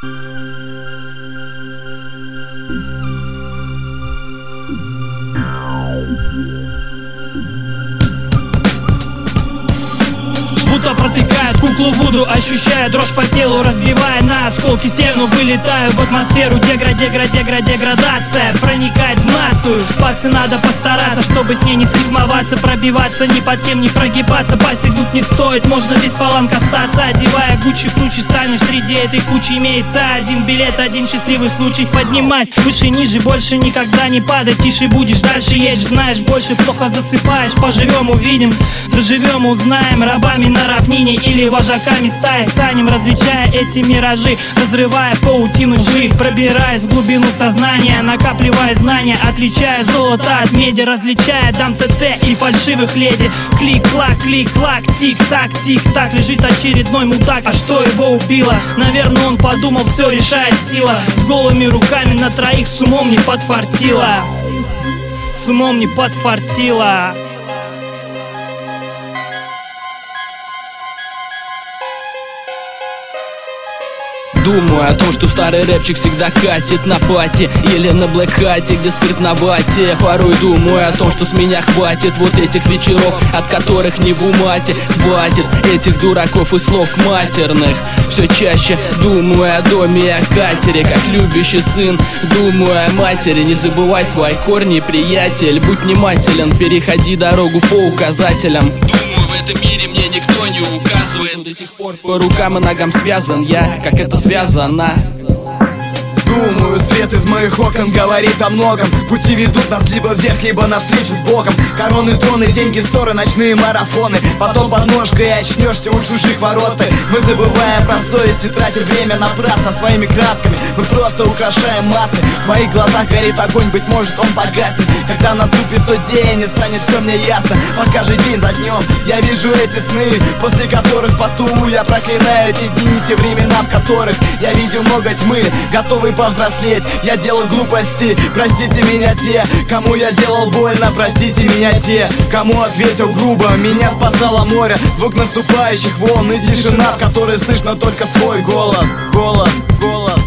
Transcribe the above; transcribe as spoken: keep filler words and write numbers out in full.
Будто протыкает куклу Вуду, ощущая дрожь по телу, разбивая на осколки стену. Вылетаю в атмосферу, дегра, дегра, дегра, деградация проникает в нацию. Пацы, надо постараться, чтобы с ней не срифмоваться, пробиваться ни под кем, не прогибаться. Пальцы гнуть не стоит, можно без фаланг остаться. Одевая Гуччи, круче станешь среди этой кучи. Имеется один билет, один счастливый случай. Поднимайся выше, ниже, больше никогда не падай. Тише будешь, дальше едешь, знаешь больше, плохо засыпаешь. Поживем, увидим, доживем, узнаем. Рабами на равнине или вожаками стаи станем, различая эти миражи, разрывая паутину лжи, пробираясь в глубину сознания, накапливая знания, отличая золото от меди, различая дам ТТ и фальшивых леди. Клик-клак, клик-клак, тик-так, тик-так. Лежит очередной мудак, а что его убило? Наверное, он подумал, все решает сила. С голыми руками на троих, с умом не подфартило. С умом не подфартило. Думаю о том, что старый рэпчик всегда катит на пати или на блэкхате, где спирт на вате. Порой думаю о том, что с меня хватит вот этих вечеров, от которых не в умате. Хватит этих дураков и слов матерных. Все чаще думаю о доме и о катере, как любящий сын. Думаю о матери, не забывай свои корни, приятель. Будь внимателен, переходи дорогу по указателям. Думаю, в этом мире мне никто не указывает. До сих пор по рукам и ногам связан я, как это связано. Думаю, свет из моих окон говорит о многом. Пути ведут нас либо вверх, либо навстречу с Богом. Короны, троны, деньги, ссоры, ночные марафоны. Потом подножкой очнешься у чужих ворот ты. Мы забываем про совесть и тратим время напрасно своими красками. Мы просто украшаем массы. В моих глазах горит огонь, быть может он погаснет. Когда наступит тот день и станет все мне ясно. Пока же день за днем я вижу эти сны, после которых в поту я проклинаю эти дни, те времена, в которых я видел много тьмы, готовый повзрослеть. Я делал глупости, простите меня те, кому я делал больно, простите меня те, кому ответил грубо. Меня спасало море, звук наступающих волн и тишина, в которой слышно только свой голос. Голос, голос.